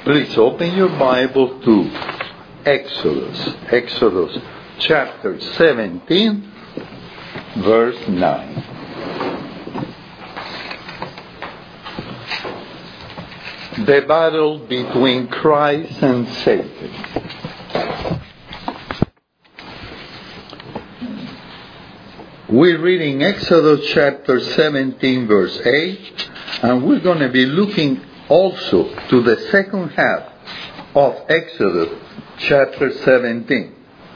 Please open your Bible to Exodus chapter 17, verse 9. The battle between Christ and Satan. We're reading Exodus chapter 17, verse 8, and we're going to be looking also to the second half of Exodus chapter 17.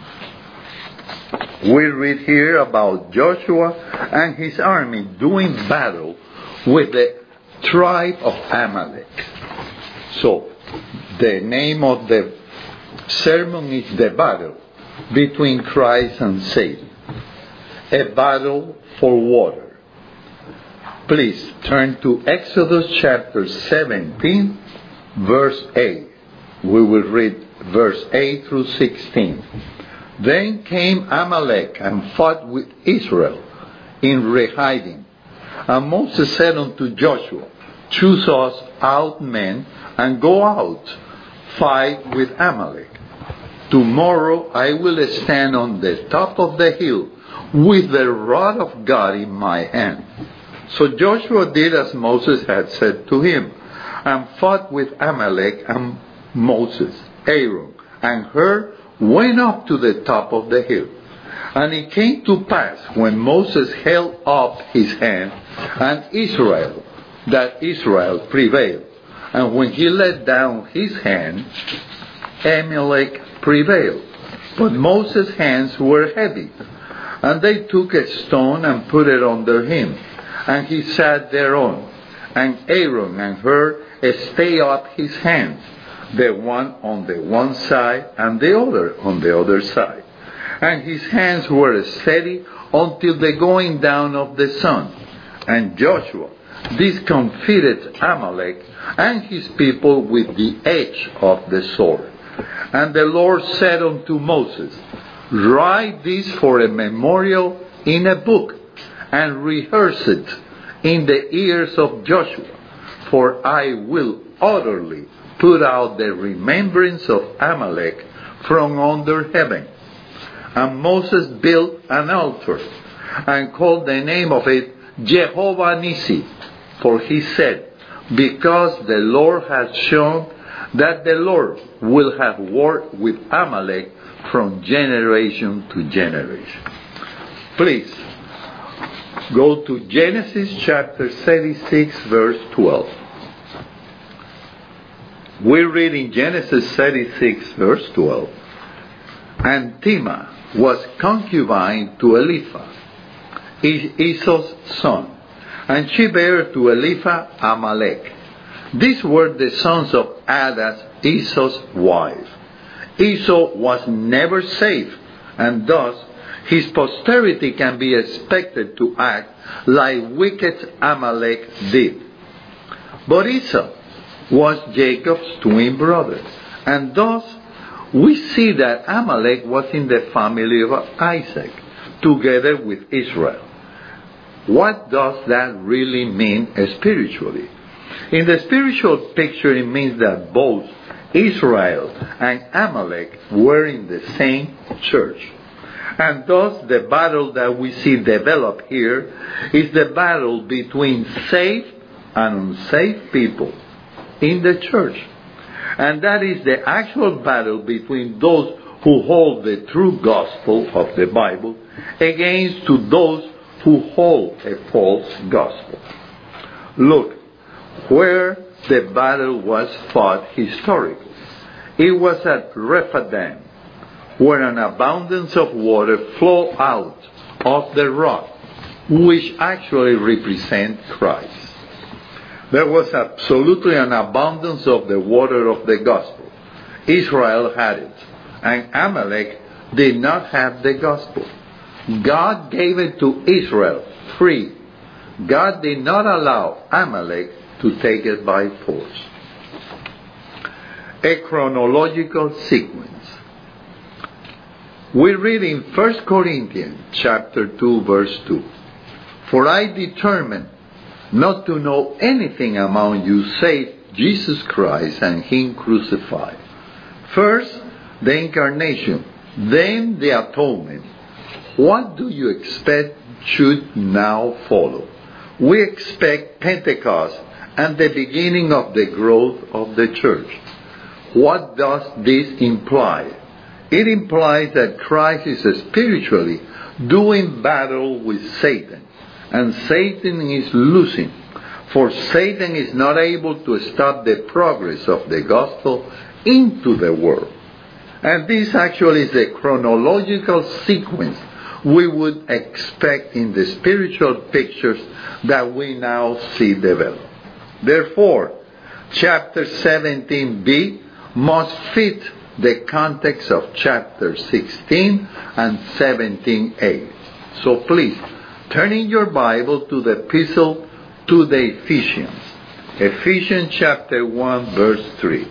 We read here about Joshua and his army doing battle with the tribe of Amalek. So, the name of the sermon is The Battle Between Christ and Satan. A battle for water. Please turn to Exodus chapter 17, verse 8. We will read verse 8 through 16. Then came Amalek and fought with Israel in Rephidim. And Moses said unto Joshua, Choose us out men, and go out, fight with Amalek. Tomorrow I will stand on the top of the hill with the rod of God in my hand. So Joshua did as Moses had said to him, and fought with Amalek, and Moses, Aaron, and Hur went up to the top of the hill. And it came to pass, when Moses held up his hand, that Israel prevailed. And when he let down his hand, Amalek prevailed. But Moses' hands were heavy. And they took a stone and put it under him. And he sat thereon. And Aaron and Hur stayed up his hands, the one on the one side and the other on the other side. And his hands were steady until the going down of the sun. And Joshua discomfited Amalek and his people with the edge of the sword. And the Lord said unto Moses, Write this for a memorial in a book, and rehearse it in the ears of Joshua, for I will utterly put out the remembrance of Amalek from under heaven. And Moses built an altar, and called the name of it Jehovah Nissi, for he said, Because the Lord has shown that the Lord will have war with Amalek from generation to generation. Please go to Genesis chapter 36, verse 12. We read in Genesis 36, verse 12. And Timnah was concubine to Eliphaz, Esau's son, and she bare to Eliphaz Amalek. These were the sons of Adah, Esau's wife. Esau was never safe, and thus his posterity can be expected to act like wicked Amalek did. But Esau was Jacob's twin brother, and thus we see that Amalek was in the family of Isaac, together with Israel. What does that really mean spiritually? In the spiritual picture, it means that both Israel and Amalek were in the same church. And thus the battle that we see develop here is the battle between safe and unsafe people in the church. And that is the actual battle between those who hold the true gospel of the Bible against to those who hold a false gospel. Look where the battle was fought historically. It was at Rephidim, where an abundance of water flowed out of the rock, which actually represents Christ. There was absolutely an abundance of the water of the gospel. Israel had it, and Amalek did not have the gospel. God gave it to Israel free. God did not allow Amalek to take it by force. A chronological sequence. We read in 1 Corinthians chapter 2, verse 2. For I determined not to know anything among you save Jesus Christ and Him crucified. First, the incarnation, then the atonement. What do you expect should now follow? We expect Pentecost and the beginning of the growth of the church. What does this imply? It implies that Christ is spiritually doing battle with Satan, and Satan is losing, for Satan is not able to stop the progress of the gospel into the world. And this actually is the chronological sequence we would expect in the spiritual pictures that we now see develop. Therefore, chapter 17b must fit the context of chapter 16 and 17a. So please, turn in your Bible to the epistle to the Ephesians. Ephesians chapter 1 verse 3.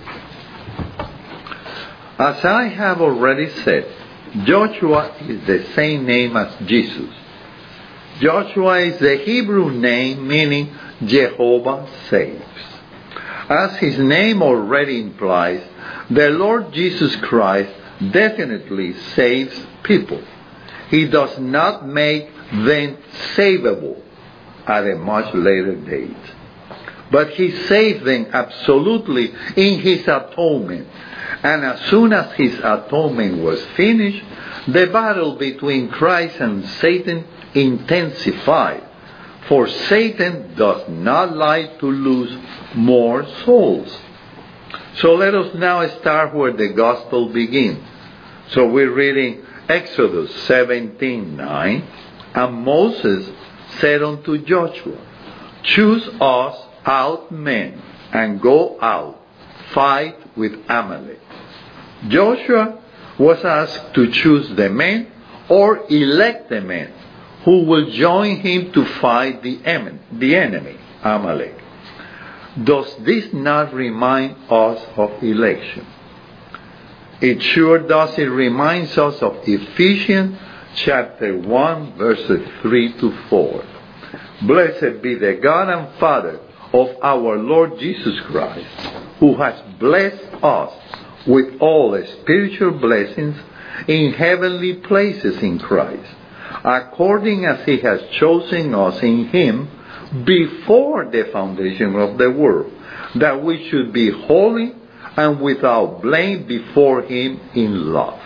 As I have already said, Joshua is the same name as Jesus. Joshua is the Hebrew name meaning Jehovah saves. As his name already implies, the Lord Jesus Christ definitely saves people. He does not make them savable at a much later date. But He saved them absolutely in His atonement. And as soon as His atonement was finished, the battle between Christ and Satan intensified. For Satan does not like to lose more souls. So let us now start where the gospel begins. So we're reading Exodus 17:9. And Moses said unto Joshua, choose us out men, and go out, fight with Amalek. Joshua was asked to choose the men or elect the men who will join him to fight the enemy, Amalek. Does this not remind us of election? It sure does. It reminds us of Ephesians chapter 1 verses 3 to 4. Blessed be the God and Father of our Lord Jesus Christ, who has blessed us with all spiritual blessings in heavenly places in Christ, according as He has chosen us in Him before the foundation of the world, that we should be holy and without blame before Him in love.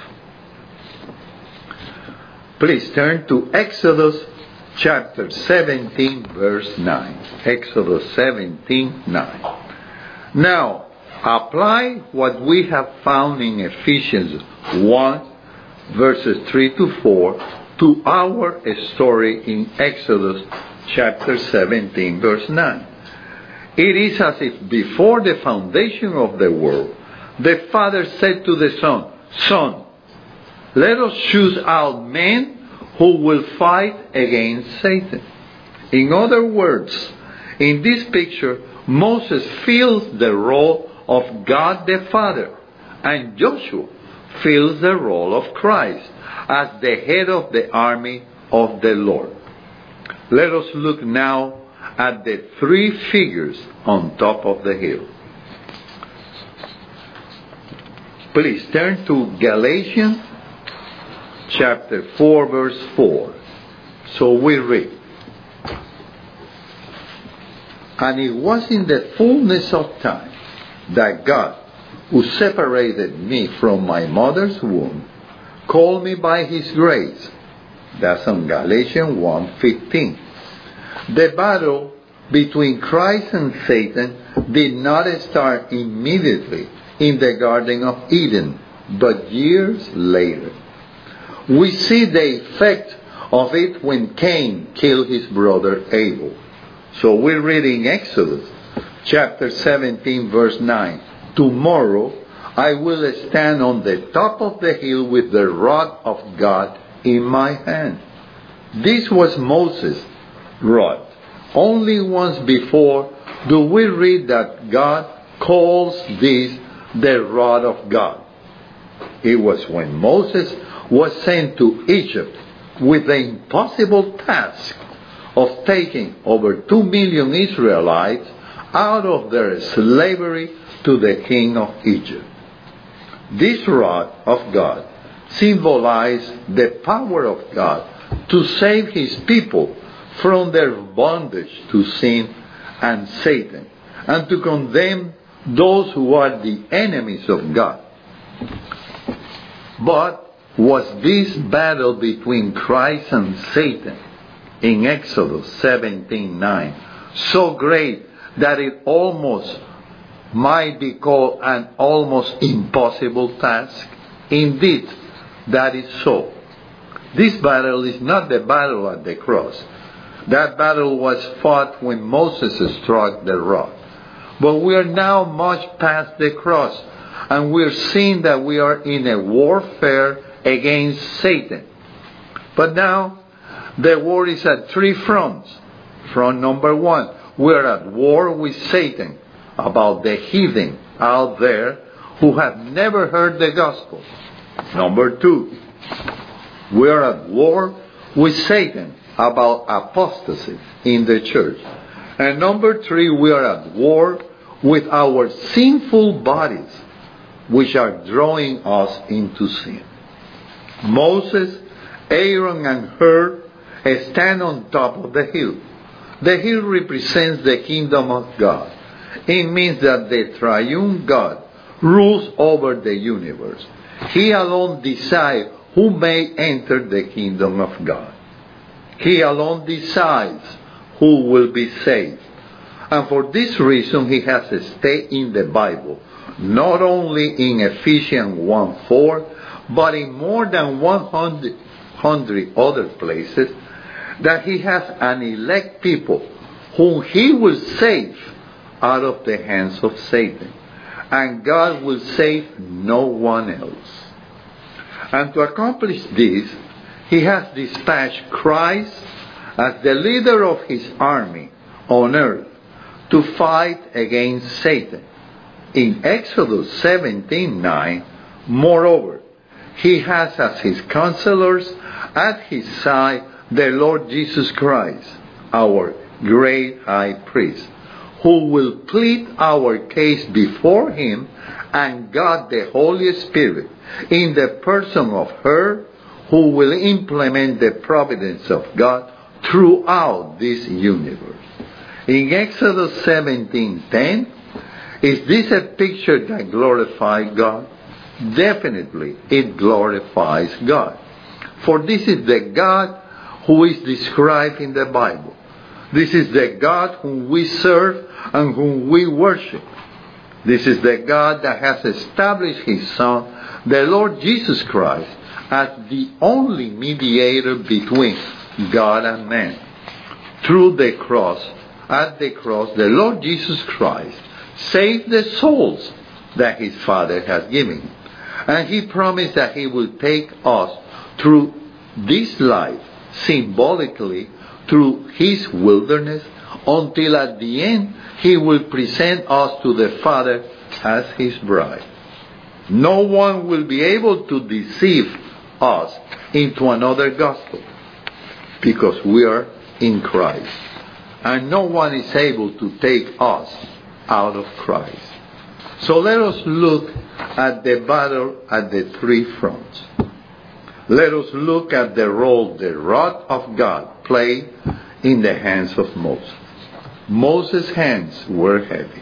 Please turn to Exodus chapter 17 verse 9. Exodus 17:9. Now, apply what we have found in Ephesians 1 verses 3 to 4 to our story in Exodus chapter 17 verse 9. It is as if before the foundation of the world, the Father said to the Son, Son, let us choose out men who will fight against Satan. In other words, in this picture, Moses fills the role of God the Father, and Joshua fills the role of Christ as the head of the army of the Lord. Let us look now at the three figures on top of the hill. Please turn to Galatians chapter 4 verse 4. So we read, and it was in the fullness of time that God, who separated me from my mother's womb, called me by His grace. That's on Galatians 1:15. The battle between Christ and Satan did not start immediately in the Garden of Eden, but years later. We see the effect of it when Cain killed his brother Abel. So we're reading Exodus chapter 17 verse 9. Tomorrow I will stand on the top of the hill with the rod of God in my hand. This was Moses' rod. Only once before do we read that God calls this the rod of God. It was when Moses was sent to Egypt with the impossible task of taking over 2 million Israelites out of their slavery to the king of Egypt. This rod of God symbolized the power of God to save His people from their bondage to sin and Satan, and to condemn those who are the enemies of God. But was this battle between Christ and Satan in Exodus 17:9 so great that it almost might be called an almost impossible task? Indeed, that is so. This battle is not the battle at the cross. That battle was fought when Moses struck the rock. But we are now much past the cross, and we are seeing that we are in a warfare against Satan. But now, the war is at three fronts. Front number one, we are at war with Satan about the heathen out there who have never heard the gospel. Number two, we are at war with Satan about apostasy in the church. And number three, we are at war with our sinful bodies, which are drawing us into sin. Moses, Aaron, and Hur stand on top of the hill. The hill represents the kingdom of God. It means that the triune God rules over the universe. He alone decides who may enter the kingdom of God. He alone decides who will be saved. And for this reason, He has stayed in the Bible, not only in Ephesians 1:4, but in more than 100 other places, that He has an elect people whom He will save out of the hands of Satan. And God will save no one else. And to accomplish this, He has dispatched Christ as the leader of His army on earth to fight against Satan. In Exodus 17:9, moreover, He has as His counselors at His side the Lord Jesus Christ, our great high priest, who will plead our case before Him, and God the Holy Spirit in the person of her who will implement the providence of God throughout this universe. In Exodus 17:10, is this a picture that glorifies God? Definitely, it glorifies God. For this is the God who is described in the Bible. This is the God whom we serve and whom we worship. This is the God that has established His Son, the Lord Jesus Christ, as the only mediator between God and man. Through the cross, at the cross, the Lord Jesus Christ saved the souls that His Father has given Him. And He promised that He will take us through this life, symbolically, through His wilderness, until at the end He will present us to the Father as His bride. No one will be able to deceive us into another gospel, because we are in Christ. And no one is able to take us out of Christ. So let us look at the battle at the three fronts. Let us look at the role the rod of God played in the hands of Moses. Moses' hands were heavy.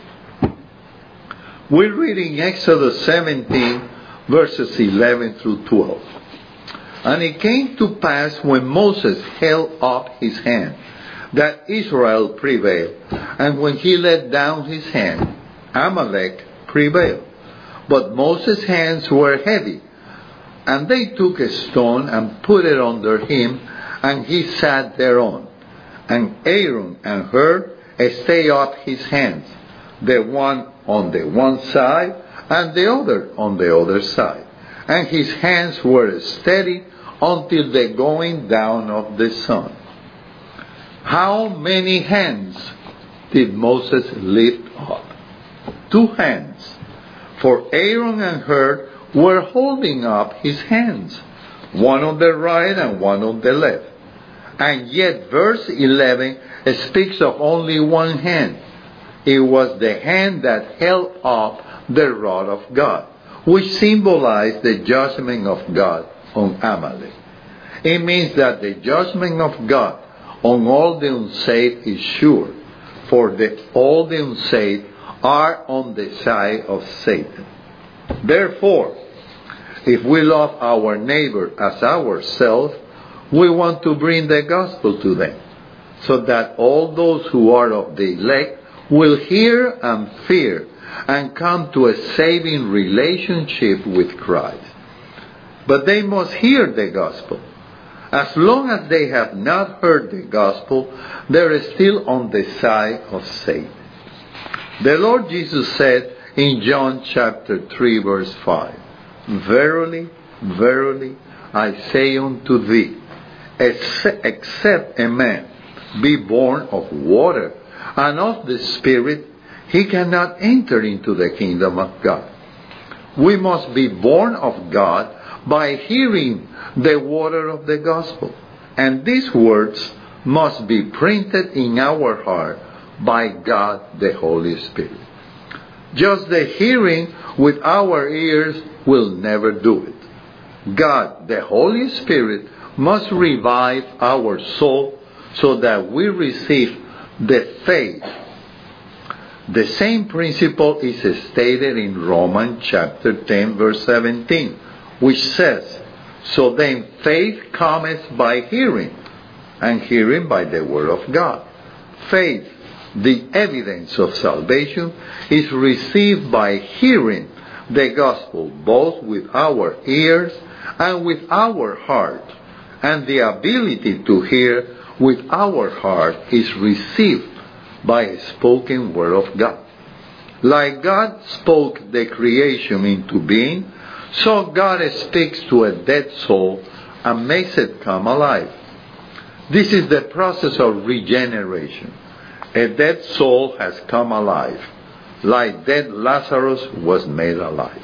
We read in Exodus 17, verses 11 through 12. And it came to pass when Moses held up his hand, that Israel prevailed. And when he let down his hand, Amalek prevailed. But Moses' hands were heavy. And they took a stone and put it under him, and he sat thereon. And Aaron and Hur stayed up his hands, the one on the one side, and the other on the other side. And his hands were steady until the going down of the sun. How many hands did Moses lift up? 2 hands. For Aaron and Hur were holding up his hands, one on the right and one on the left. And yet verse 11 speaks of only one hand. It was the hand that held up the rod of God, which symbolized the judgment of God on Amalek. It means that the judgment of God on all the unsaved is sure, for all the unsaved are on the side of Satan. Therefore, if we love our neighbor as ourselves, we want to bring the gospel to them, so that all those who are of the elect will hear and fear and come to a saving relationship with Christ. But they must hear the gospel. As long as they have not heard the gospel, they are still on the side of Satan. The Lord Jesus said in John chapter 3 verse 5, "Verily, verily, I say unto thee, except a man be born of water and of the Spirit, he cannot enter into the kingdom of God." We must be born of God by hearing the water of the gospel. And these words must be printed in our heart by God the Holy Spirit. Just the hearing with our ears will never do it. God the Holy Spirit must revive our soul so that we receive the faith. The same principle is stated in Romans chapter 10 verse 17, which says, "So then faith cometh by hearing, and hearing by the word of God." Faith, the evidence of salvation, is received by hearing the gospel both with our ears and with our heart. And the ability to hear with our heart is received by a spoken word of God. Like God spoke the creation into being, so God speaks to a dead soul and makes it come alive. This is the process of regeneration. A dead soul has come alive, like dead Lazarus was made alive.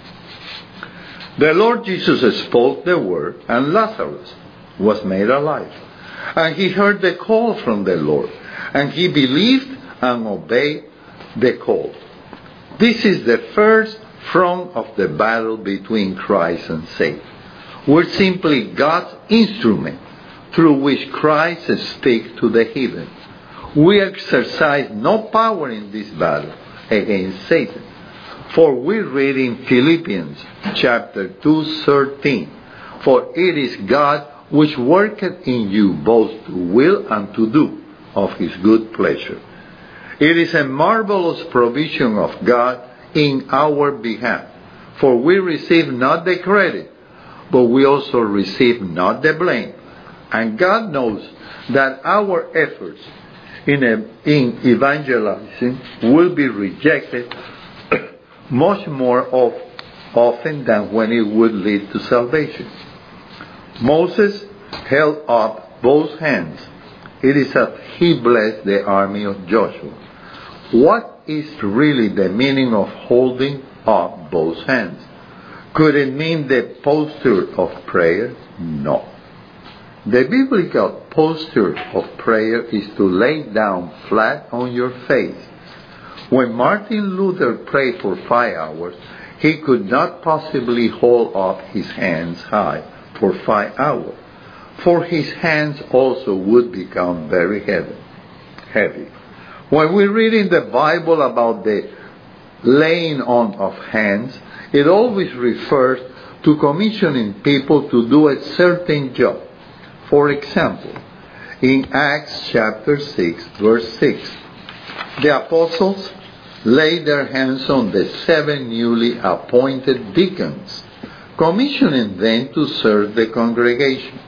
The Lord Jesus spoke the word, and Lazarus was made alive. And he heard the call from the Lord, and he believed and obeyed the call. This is the first front of the battle between Christ and Satan. We're simply God's instrument through which Christ speaks to the heathen. We exercise no power in this battle against Satan. For we read in Philippians chapter 2:13, "For it is God which worketh in you both to will and to do of his good pleasure." It is a marvelous provision of God in our behalf, for we receive not the credit, but we also receive not the blame. And God knows that our efforts in evangelizing will be rejected much more often than when it would lead to salvation. Moses held up both hands. It is as he blessed the army of Joshua. What is really the meaning of holding up both hands? Could it mean the posture of prayer? No. The biblical posture of prayer is to lay down flat on your face. When Martin Luther prayed for 5 hours, he could not possibly hold up his hands high for 5 hours, for his hands also would become very heavy. When we read in the Bible about the laying on of hands, it always refers to commissioning people to do a certain job. For example, in Acts chapter 6, verse 6, the apostles laid their hands on the 7 newly appointed deacons, commissioning them to serve the congregation.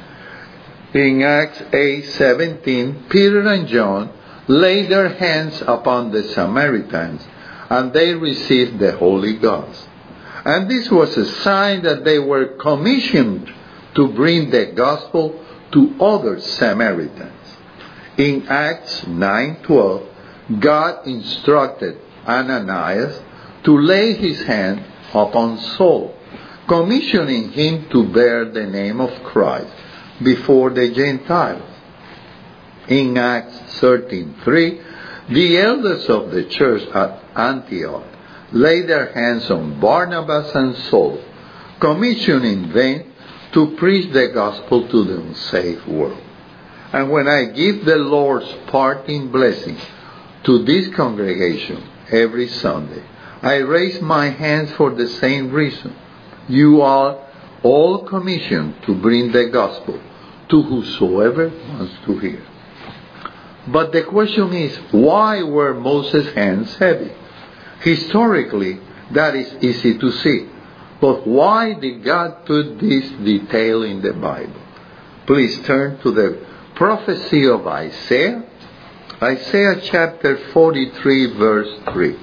In Acts 8:17, Peter and John laid their hands upon the Samaritans, and they received the Holy Ghost. And this was a sign that they were commissioned to bring the gospel to other Samaritans. In Acts 9:12, God instructed Ananias to lay his hand upon Saul, commissioning him to bear the name of Christ before the Gentiles. In Acts 13:3, The elders of the church at Antioch laid their hands on Barnabas and Saul, commissioning them to preach the gospel to the unsaved world. And when I give the Lord's parting blessing to this congregation every Sunday, I raise my hands for the same reason. You are all commissioned to bring the gospel to whosoever wants to hear. But the question is, why were Moses' hands heavy? Historically, that is easy to see. But why did God put this detail in the Bible? Please turn to the prophecy of Isaiah. Isaiah chapter 43 verse 3.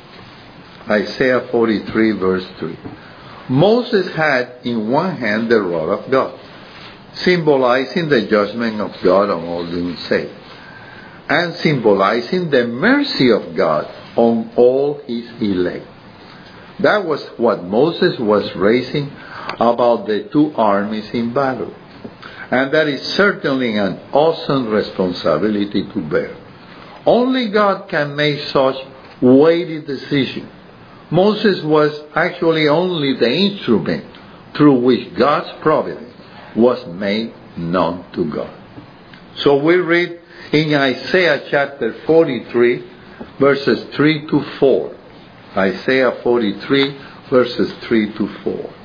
Isaiah 43 verse 3. Moses had in one hand the rod of God, symbolizing the judgment of God on all the unsaved, and symbolizing the mercy of God on all his elect. That was what Moses was raising about the two armies in battle. And that is certainly an awesome responsibility to bear. Only God can make such weighty decisions. Moses was actually only the instrument through which God's providence was made known to God. So we read in Isaiah chapter 43, verses 3 to 4. Isaiah 43, verses 3 to 4.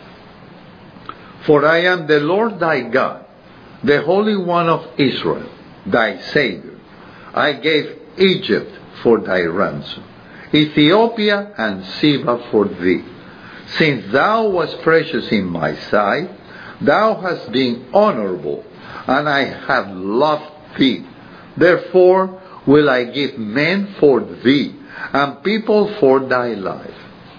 For I am the Lord thy God, the Holy One of Israel, thy Savior. I gave Egypt for thy ransom, Ethiopia and Seba for thee. Since thou wast precious in my sight, thou hast been honorable, and I have loved thee. Therefore will I give men for thee, and people for thy life.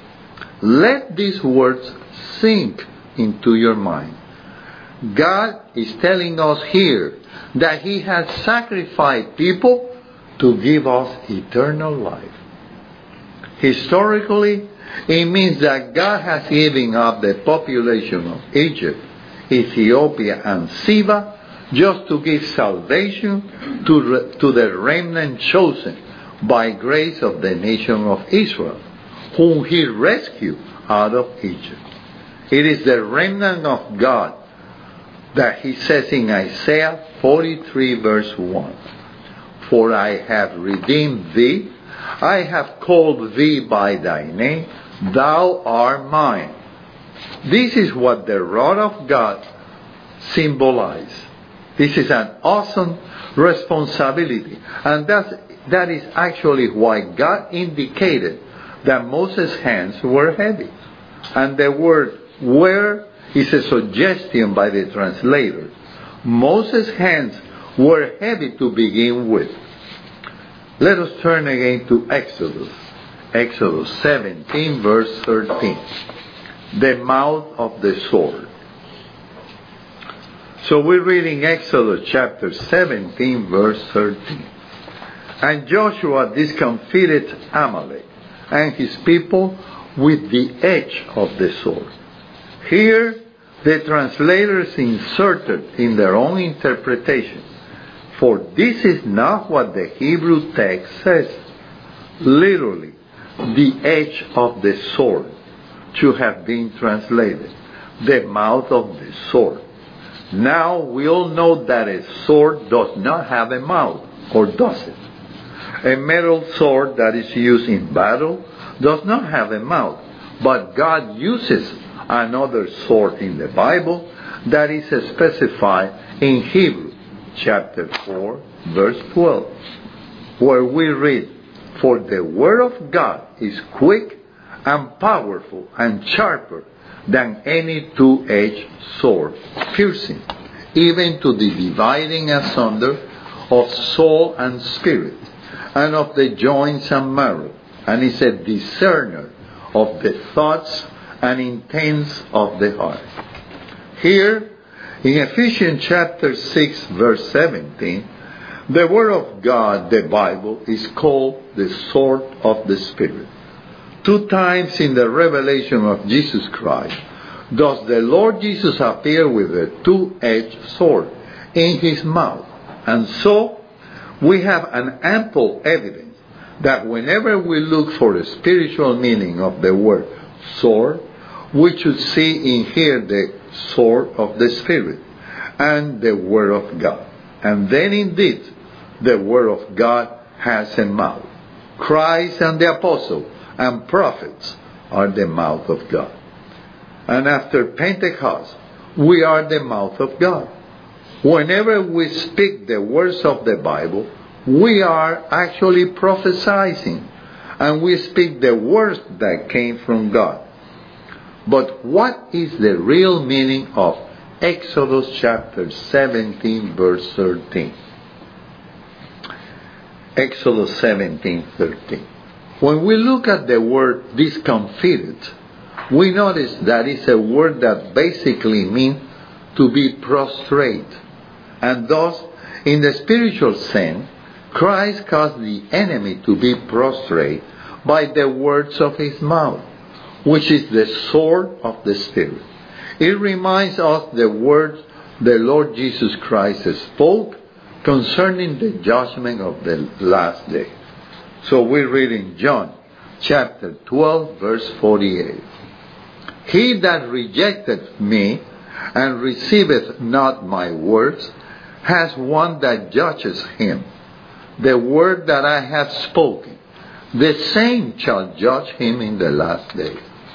Let these words sink into your mind. God is telling us here that He has sacrificed people to give us eternal life. Historically, it means that God has given up the population of Egypt, Ethiopia, and Seba just to give salvation to the remnant chosen by grace of the nation of Israel, whom He rescued out of Egypt. It is the remnant of God that He says in Isaiah 43 verse 1, For I have redeemed thee, I have called thee by thy name, thou art mine. This is what the rod of God symbolizes. This is an awesome responsibility. And that is actually why God indicated that Moses' hands were heavy. And the word were is a suggestion by the translator. Moses' hands were heavy to begin with. Let us turn again to Exodus. Exodus 17 verse 13. The mouth of the sword. So we're reading Exodus chapter 17 verse 13. And Joshua discomfited Amalek and his people with the edge of the sword. Here, the translators inserted in their own interpretation, for this is not what the Hebrew text says. Literally, the edge of the sword should have been translated, the mouth of the sword. Now we all know that a sword does not have a mouth, or does it? A metal sword that is used in battle does not have a mouth, but God uses another sword in the Bible that is specified in Hebrews chapter 4 verse 12, where we read, For the word of God is quick and powerful and sharper than any two-edged sword, piercing even to the dividing asunder of soul and spirit, and of the joints and marrow, and is a discerner of the thoughts and intents of the heart. Here, in Ephesians chapter 6, verse 17, the Word of God, the Bible, is called the sword of the Spirit. 2 times in the revelation of Jesus Christ does the Lord Jesus appear with a two-edged sword in His mouth. And so, we have an ample evidence that whenever we look for the spiritual meaning of the word sword, we should see in here the sword of the Spirit and the Word of God. And then indeed, the Word of God has a mouth. Christ and the apostles and prophets are the mouth of God. And after Pentecost, we are the mouth of God. Whenever we speak the words of the Bible, we are actually prophesying, and we speak the words that came from God. But what is the real meaning of Exodus chapter 17, verse 13? Exodus 17:13. When we look at the word discomfited, we notice that it's a word that basically means to be prostrate. And thus, in the spiritual sense, Christ caused the enemy to be prostrate by the words of his mouth, which is the sword of the Spirit. It reminds us the words the Lord Jesus Christ spoke concerning the judgment of the last day. So we read in John chapter 12, verse 48. He that rejecteth me and receiveth not my words has one that judges him. The word that I have spoken, the same shall judge him in the last day.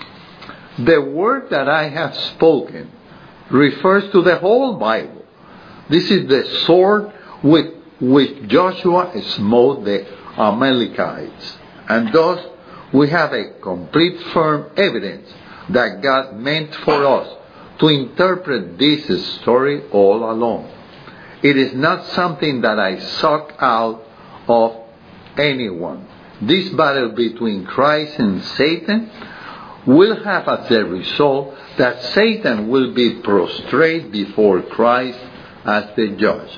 The word that I have spoken refers to the whole Bible. This is the sword with which Joshua smote the Amalekites. And thus we have a complete firm evidence that God meant for us to interpret this story all along. It is not something that I suck out of anyone. This battle between Christ and Satan will have as a result that Satan will be prostrate before Christ as the judge.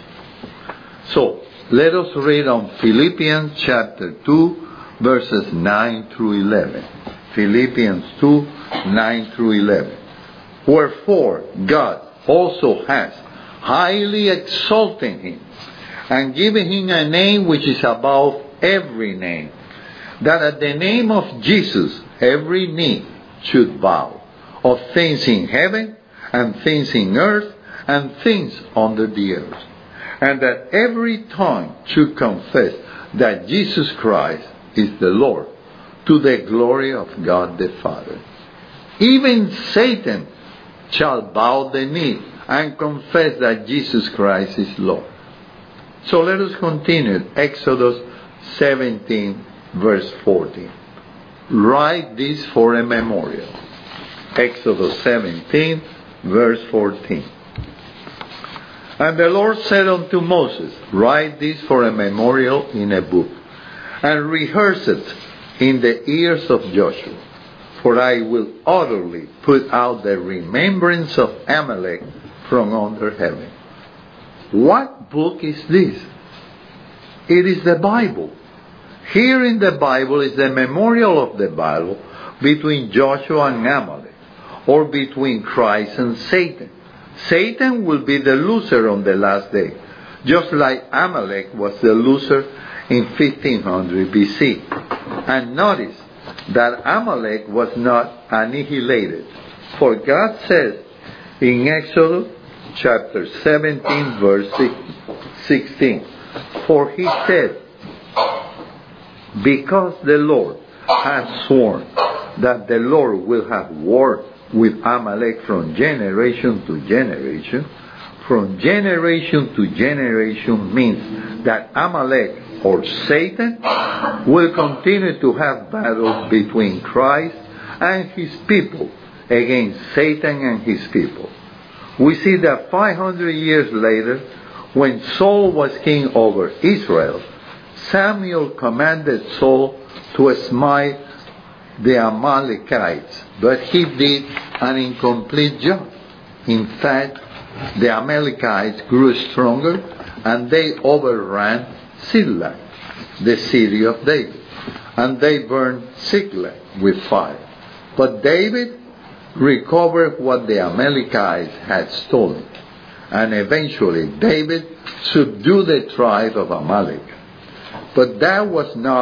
So, let us read on Philippians chapter 2, verses 9 through 11. Philippians 2, 9 through 11. Wherefore God also has highly exalted him, and given him a name which is above every name, that at the name of Jesus every knee should bow, of things in heaven, and things in earth, and things under the earth, and that every tongue should confess that Jesus Christ is the Lord, to the glory of God the Father. Even Satan shall bow the knee and confess that Jesus Christ is Lord. So let us continue. Exodus 17, verse 14. Write this for a memorial. Exodus 17, verse 14. And the Lord said unto Moses, write this for a memorial in a book, and rehearse it in the ears of Joshua. For I will utterly put out the remembrance of Amalek from under heaven. What book is this? It is the Bible. Here in the Bible is the memorial of the Bible between Joshua and Amalek, or between Christ and Satan. Satan will be the loser on the last day, just like Amalek was the loser in 1500 BC. And notice that Amalek was not annihilated. For God says in Exodus chapter 17, verse 16, for he said, because the Lord has sworn that the Lord will have war with Amalek from generation to generation. From generation to generation means that Amalek, or Satan, will continue to have battles between Christ and his people against Satan and his people. We see that 500 years later, when Saul was king over Israel, Samuel commanded Saul to smite the Amalekites, but he did an incomplete job. In fact, the Amalekites grew stronger and they overran Ziklag, the city of David, and they burned Ziklag with fire. But David recovered what the Amalekites had stolen, and eventually David subdued the tribe of Amalek. But that was not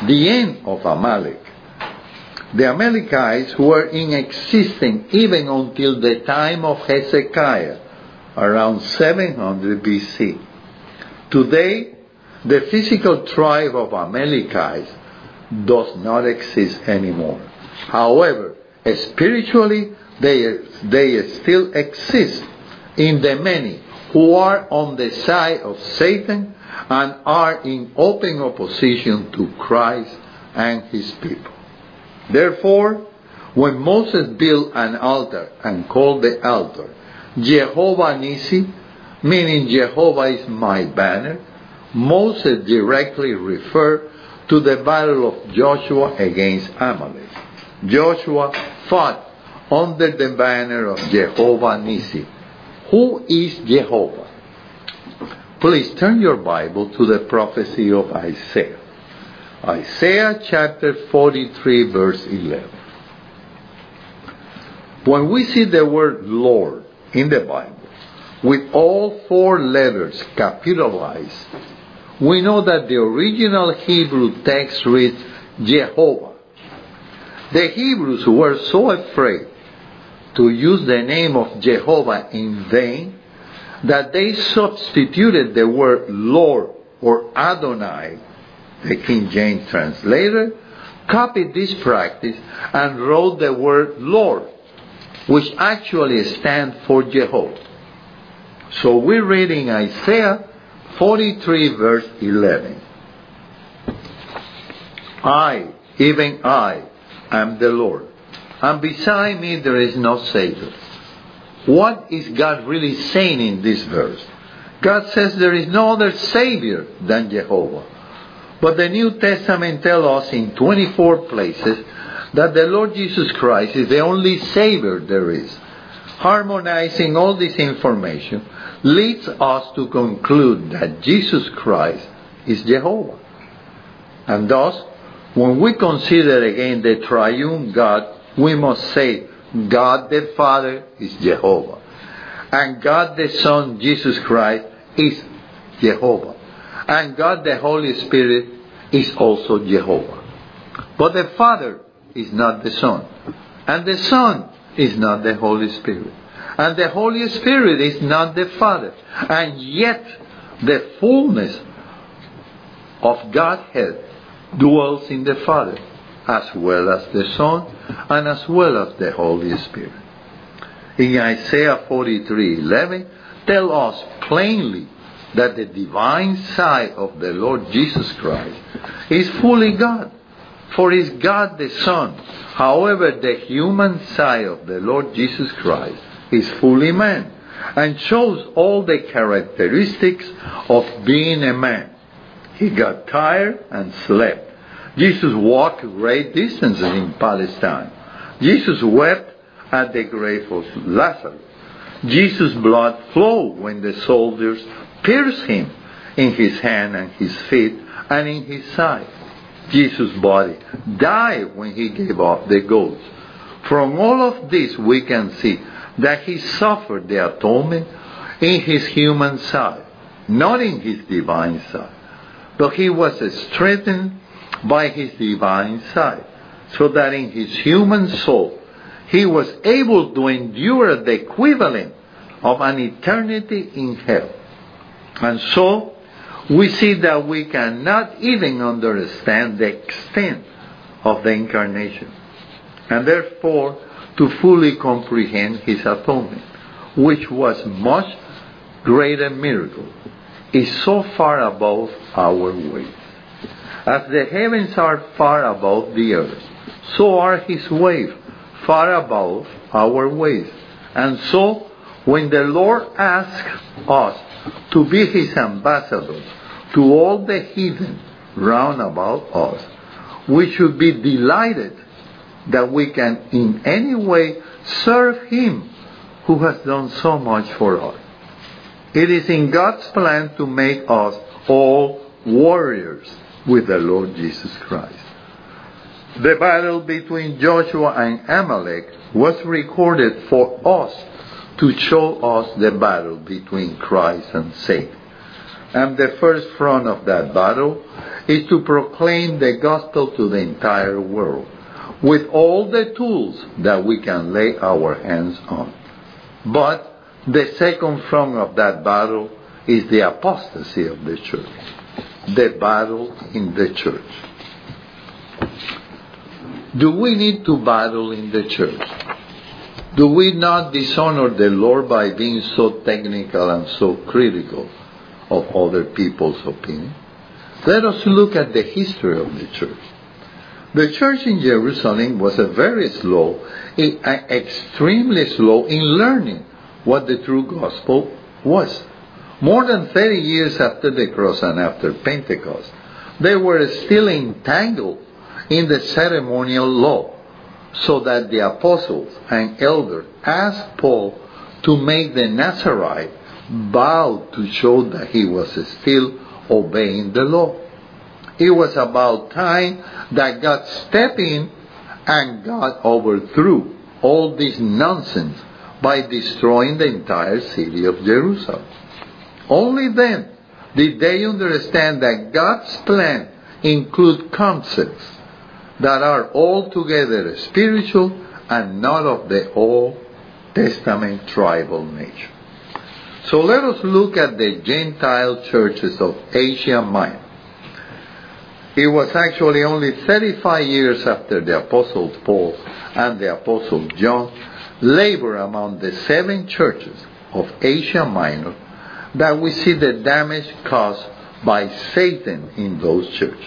the end of Amalek. The Amalekites were in existence even until the time of Hezekiah, around 700 BC. Today, the physical tribe of Amalekites does not exist anymore. However, spiritually, they still exist in the many who are on the side of Satan and are in open opposition to Christ and his people. Therefore, when Moses built an altar and called the altar Jehovah Nissi, meaning Jehovah is my banner, Moses directly referred to the battle of Joshua against Amalek. Joshua fought under the banner of Jehovah Nissi. Who is Jehovah? Please turn your Bible to the prophecy of Isaiah. Isaiah chapter 43 verse 11. When we see the word Lord in the Bible with all four letters capitalized, we know that the original Hebrew text reads Jehovah. The Hebrews were so afraid to use the name of Jehovah in vain that they substituted the word Lord or Adonai. The King James translator copied this practice and wrote the word Lord, which actually stands for Jehovah. So we read in Isaiah 43 verse 11. I, even I, am the Lord, and beside me there is no Savior. What is God really saying in this verse? God says there is no other Savior than Jehovah. But the New Testament tells us in 24 places that the Lord Jesus Christ is the only Savior there is. Harmonizing all this information leads us to conclude that Jesus Christ is Jehovah. And thus, when we consider again the triune God, we must say God the Father is Jehovah, and God the Son, Jesus Christ, is Jehovah, and God the Holy Spirit is also Jehovah. But the Father is not the Son, and the Son is not the Holy Spirit, and the Holy Spirit is not the Father, and yet the fullness of Godhead dwells in the Father, as well as the Son, and as well as the Holy Spirit. In Isaiah 43:11, tell us plainly that the divine side of the Lord Jesus Christ is fully God, for he is God the Son. However, the human side of the Lord Jesus Christ is fully man, and shows all the characteristics of being a man. He got tired and slept. Jesus walked great distances in Palestine. Jesus wept at the grave of Lazarus. Jesus' blood flowed when the soldiers pierced him in his hand and his feet and in his side. Jesus' body died when he gave up the ghost. From all of this we can see that he suffered the atonement in his human side, not in his divine side. But he was strengthened by his divine side, so that in his human soul he was able to endure the equivalent of an eternity in hell. And so we see that we cannot even understand the extent of the incarnation, and therefore to fully comprehend his atonement, which was much greater miracle, is so far above our ways. As the heavens are far above the earth, so are his ways far above our ways. And so, when the Lord asks us to be his ambassadors to all the heathen round about us, we should be delighted that we can in any way serve him who has done so much for us. It is in God's plan to make us all warriors with the Lord Jesus Christ. The battle between Joshua and Amalek was recorded for us to show us the battle between Christ and Satan. And the first front of that battle is to proclaim the gospel to the entire world with all the tools that we can lay our hands on. But the second front of that battle is the apostasy of the church. The battle in the church. Do we need to battle in the church? Do we not dishonor the Lord by being so technical and so critical of other people's opinion? Let us look at the history of the church. The church in Jerusalem was very slow, extremely slow in learning what the true gospel was. More than 30 years after the cross and after Pentecost, they were still entangled in the ceremonial law, so that the apostles and elders asked Paul to make the Nazarite vow to show that he was still obeying the law. It was about time that God stepped in and God overthrew all this nonsense by destroying the entire city of Jerusalem. Only then did they understand that God's plan includes concepts that are altogether spiritual and not of the Old Testament tribal nature. So let us look at the Gentile churches of Asia Minor. It was actually only 35 years after the Apostle Paul and the Apostle John labored among the 7 churches of Asia Minor that we see the damage caused by Satan in those churches.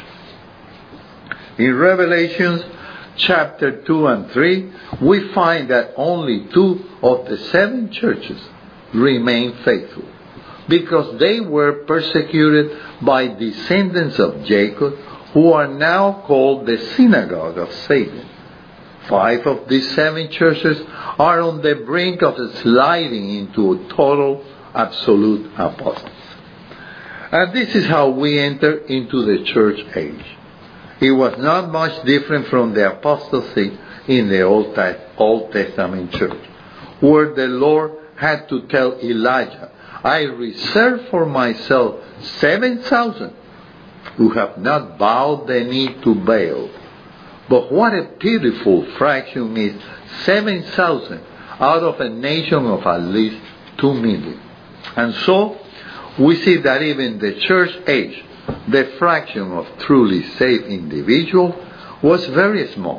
In Revelation chapter 2 and 3, we find that only 2 of the 7 churches remained faithful, because they were persecuted by descendants of Jacob, who are now called the synagogue of Satan. 5 of these 7 churches are on the brink of sliding into a total, absolute apostasy. And this is how we enter into the church age. It was not much different from the apostasy in the Old Testament church, where the Lord had to tell Elijah, I reserve for myself 7,000 who have not bowed the knee to Baal. But what a pitiful fraction is 7,000 out of a nation of at least 2 million. And so, we see that even the church age, the fraction of truly saved individuals was very small.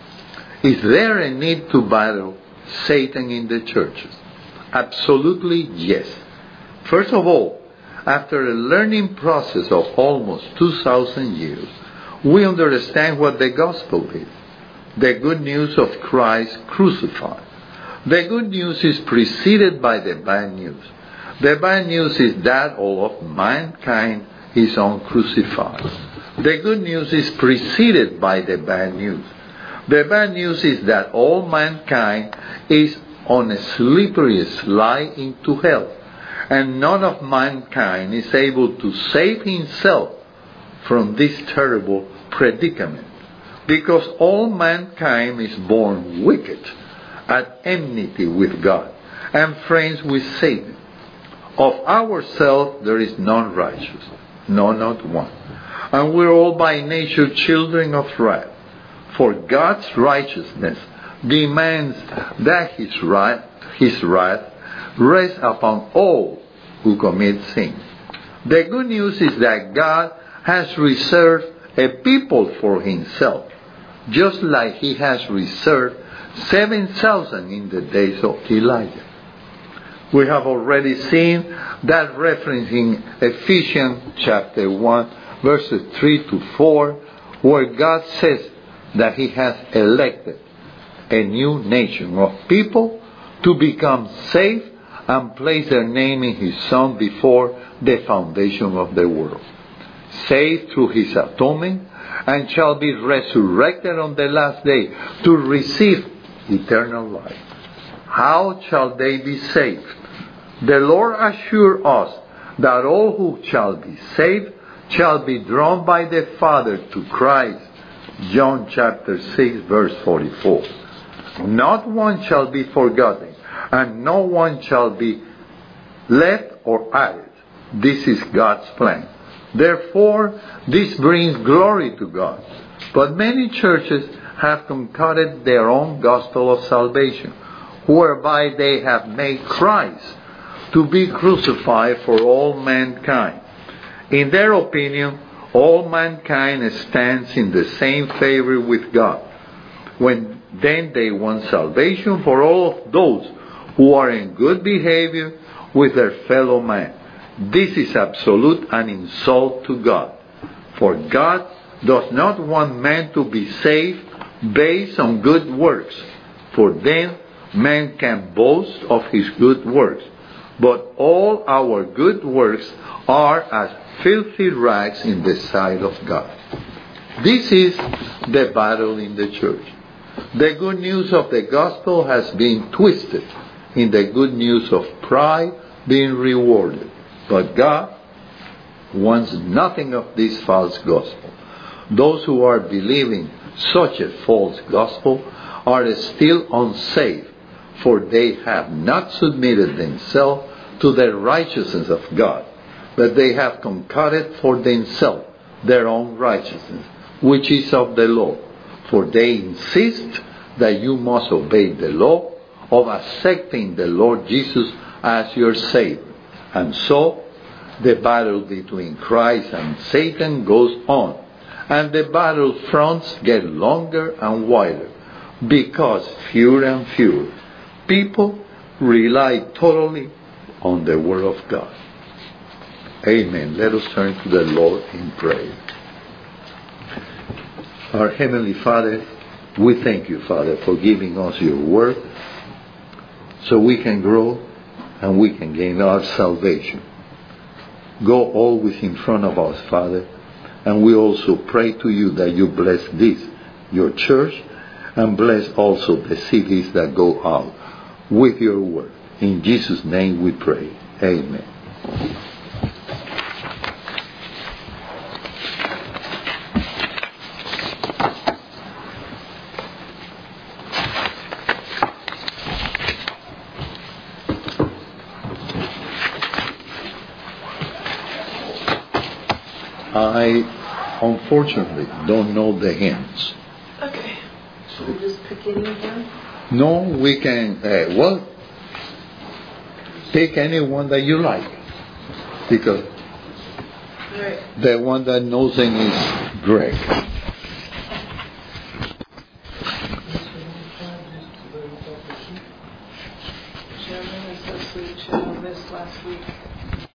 Is there a need to battle Satan in the churches? Absolutely yes. First of all, after a learning process of almost 2,000 years, we understand what the gospel is. The good news of Christ crucified. The good news is preceded by the bad news. The bad news is that all of mankind is uncrucified. The good news is preceded by the bad news. The bad news is that all mankind is on a slippery slide into hell, and none of mankind is able to save himself from this terrible predicament, because all mankind is born wicked, at enmity with God, and friends with Satan. Of ourselves there is none righteous, no, not one. And we're all by nature children of wrath. For God's righteousness demands that His wrath rests upon all who commit sin. The good news is that God has reserved a people for Himself, just like He has reserved 7,000 in the days of Elijah. We have already seen that reference in Ephesians chapter 1, verses 3 to 4, where God says that He has elected a new nation of people to become saved and place their name in His Son before the foundation of the world. Saved through His atonement, and shall be resurrected on the last day to receive eternal life. How shall they be saved? The Lord assured us that all who shall be saved shall be drawn by the Father to Christ. John chapter 6, verse 44. Not one shall be forgotten, and no one shall be left or added. This is God's plan. Therefore, this brings glory to God. But many churches have concocted their own gospel of salvation, whereby they have made Christ to be crucified for all mankind. In their opinion, all mankind stands in the same favor with God. Then they want salvation for all of those who are in good behavior with their fellow man. This is absolute an insult to God. For God does not want man to be saved based on good works, for then man can boast of his good works. But all our good works are as filthy rags in the sight of God. This is the battle in the church. The good news of the gospel has been twisted in the good news of pride being rewarded. But God wants nothing of this false gospel. Those who are believing such a false gospel are still unsaved, for they have not submitted themselves to the righteousness of God, but they have concocted for themselves their own righteousness, which is of the law. For they insist that you must obey the law of accepting the Lord Jesus as your Savior. And so, the battle between Christ and Satan goes on, and the battle fronts get longer and wider, because fewer and fewer people rely totally on the Word of God. Amen. Let us turn to the Lord in prayer. Our Heavenly Father, we thank you, Father, for giving us your Word so we can grow and we can gain our salvation. Go always in front of us, Father, and we also pray to you that you bless this, your church, and bless also the cities that go out with your Word. In Jesus' name we pray. Amen. I unfortunately don't know the hymns. Okay. Should we just pick any of them? No, we can, pick any one that you like. Because the one that knows them is Greg. Chairman, is this week, Chairman, this last week.